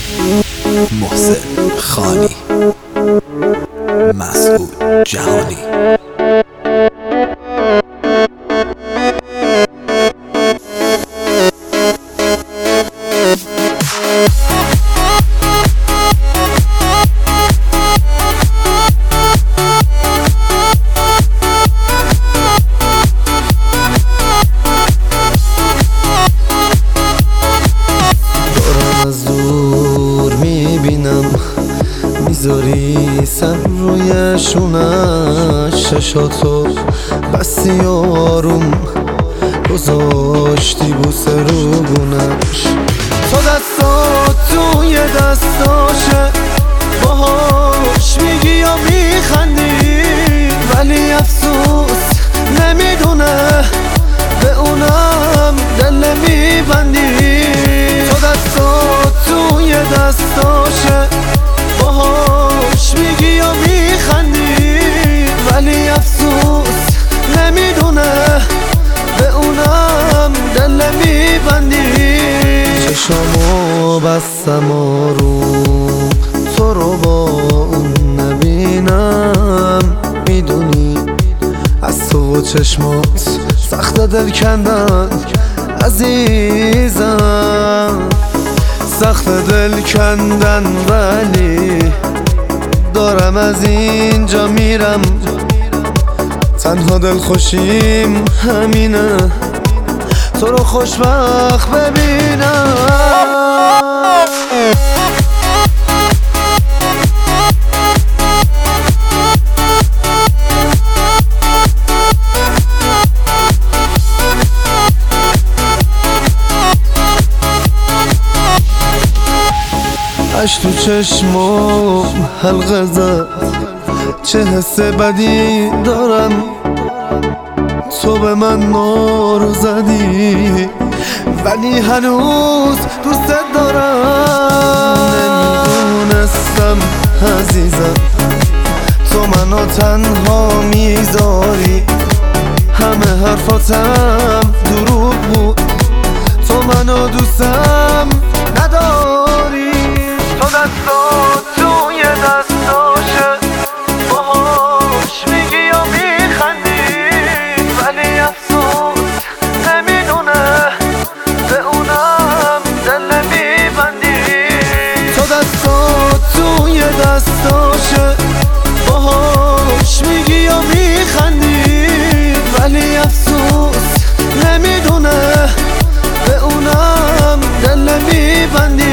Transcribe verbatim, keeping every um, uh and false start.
محسن خانی، مسعود جهانی. میذاری سر روی شونش، چشاتو بستی آروم گذاشتی بوسه رو گونش. تو دستات توی دستاشه، باهاش میگی یا میخندی، ولی افسوس نمیدونه به اونم دل میبندی. تو دستات توی دستاشه، باهاش میگی یا میخندی، ولی افسوس نمیدونه به اونم دل میبندی. چشامو بستم آروم تو رو با اون نبینم، میدونی از تو و چشمات سخت دل کندن عزیزم، سخت دل کندن، ولی دارم از اینجا میرم. تنها دل خوشیم همینه، تو رو خوشبخت ببینم. اش تو چشمم حلقه زد، چه حس بدی دارم، تو به من نارو زدی ولی هنوز دوست دارم. نمیدونستم عزیزم تو منو تنها میذاری، همه حرفاتم دروغ بود، تو منو دوستم نداری. تو دستات توی دستاشه، باهاش میگی یا میخندی، ولی افسوس نمیدونه به اونم دل میبندی. تو دستات توی دستاشه، باهاش میگی یا میخندی، ولی افسوس نمیدونه به اونم دل میبندی.